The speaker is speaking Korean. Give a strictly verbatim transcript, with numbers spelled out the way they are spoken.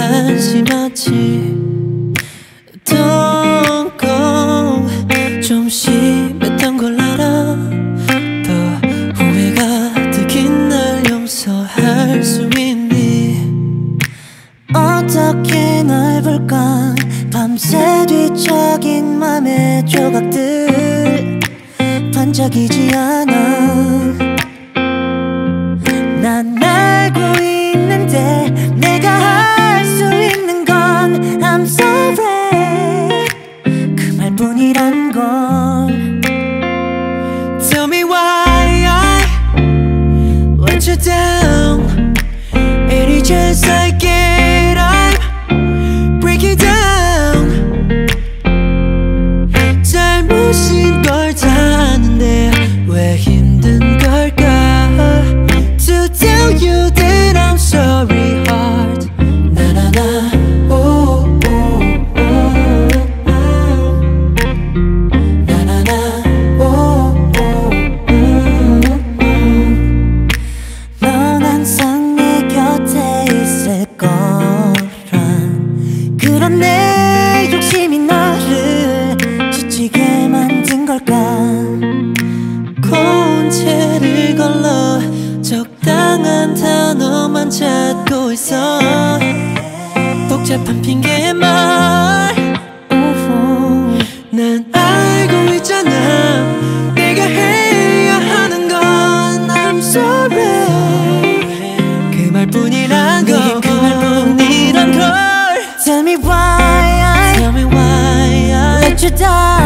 한심하지. Don't go. 좀 심했던 걸 알아. 더 후회가 되긴 날 용서할 수 있니? 어떻게 널 볼까? 밤새 뒤척인 맘의 조각들 반짝이지 않아. 난 알고 있는데 내가 할 수 있는 건 I'm sorry 그 말뿐이란 걸. Tell me why I let you down. Any chance I get I'm breaking down. 잘못인 걸 다 아는데 왜 힘든 걸까? To tell you that I'm sorry hard. 나나나 오 오 오 나나나 오 오 넌 항상 내 곁에 있을 거란 그런 내 욕심이 너를 지치게 만든 걸까? 고운 채를 걸러 적당한 단어만 찾고 있어. 복잡한 핑계말 난 알고 있잖아. 내가 해야 하는 건 I'm sorry 그 말뿐이란 걸. 그 말뿐이란 걸. Tell me why I Tell me why I let you down.